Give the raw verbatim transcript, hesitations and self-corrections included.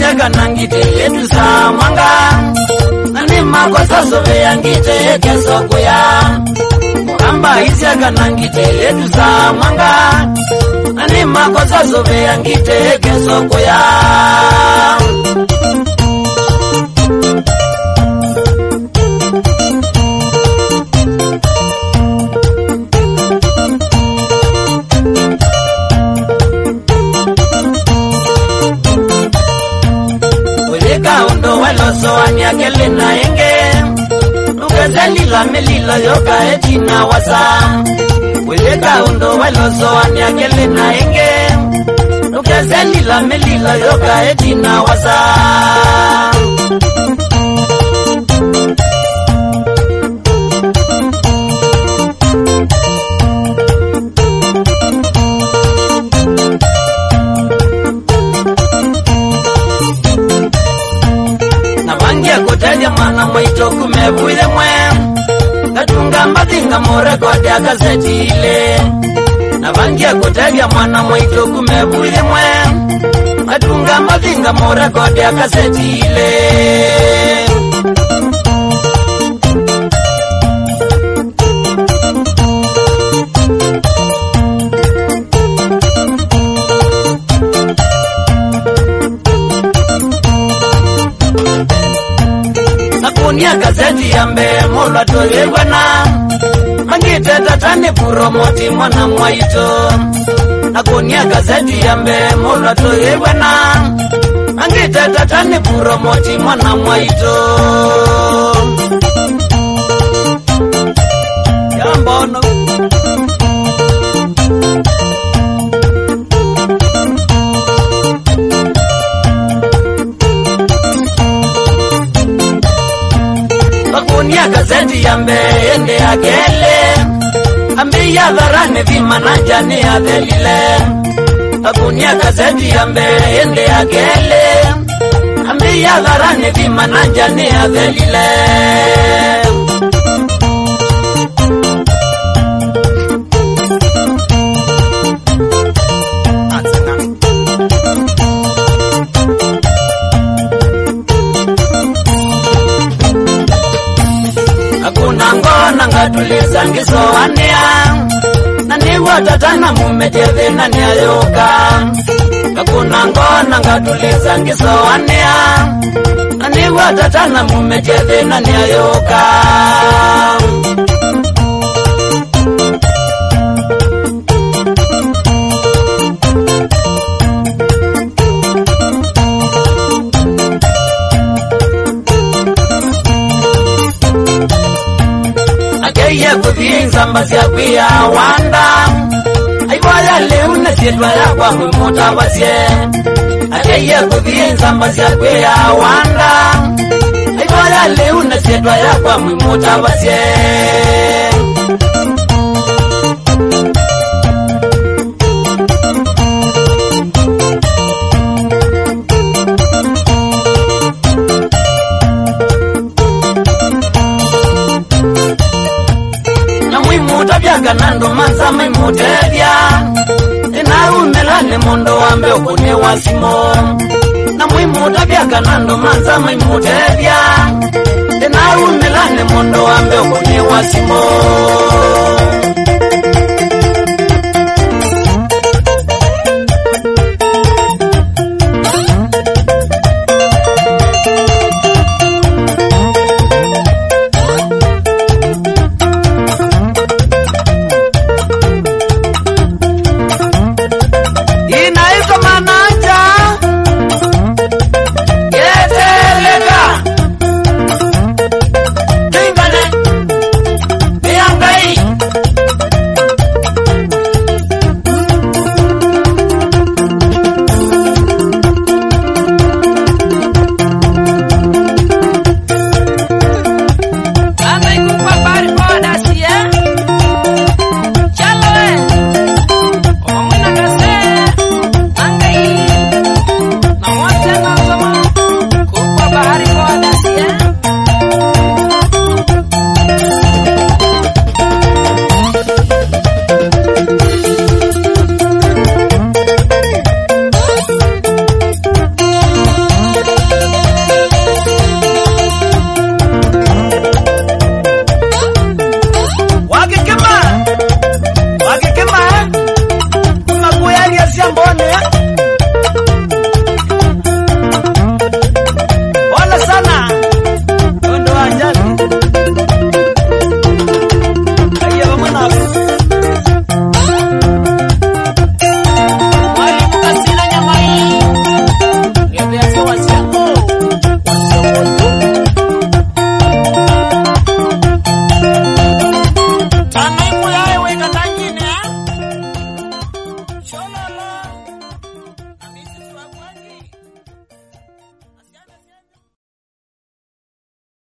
isiaga nangite yetu sa mwanga nani makosa sove yangite keso kuya mukamba isiaga nangite yetu sa mwanga nani makosa sove yangite keso kuya Undo weloso anyakele na enge Nukazeli la melila yoka etina wasa Weleka undo weloso anyakele na enge Nukazeli la melila yoka etina wasa Mana mwito kumevuile mwe Katunga matinga murekodi akaseti ile Na vangia kutega mana mwito kumevuile mwe Katunga matinga murekodi akaseti ile Kunia gazeti yambe mola toyegwana Mangite tatane promoti mwana mwaito Nakunia gazeti yambe mola toyegwana Mangite tatane promoti mwana mwaito Yambono Kunia gazeti yambe ende agele Ambi ya dharane vima na jani ya dhelile Kunia gazeti yambe ende agele Ambi ya dharane vima na jani ya dhelile Tuliza ngiso wania Nani watatana mumeteve nani ayoka Kakuna ngona ngatuliza ngiso wania Nani watatana mumeteve nani ayoka Akeye kuvinza mbasi ya kuya wanda Aiwaya leuna sietwa ya kwa mwimuta wasye Akeye kuvinza mbasi ya kuya wanda Aiwaya leuna sietwa ya kwa mwimuta wasye Ganando manza maimutevya Ina umelane mondo wambe ukune wasimo Na mwimuta vya ganando manza maimutevya Ina umelane mondo wambe ukune wasimo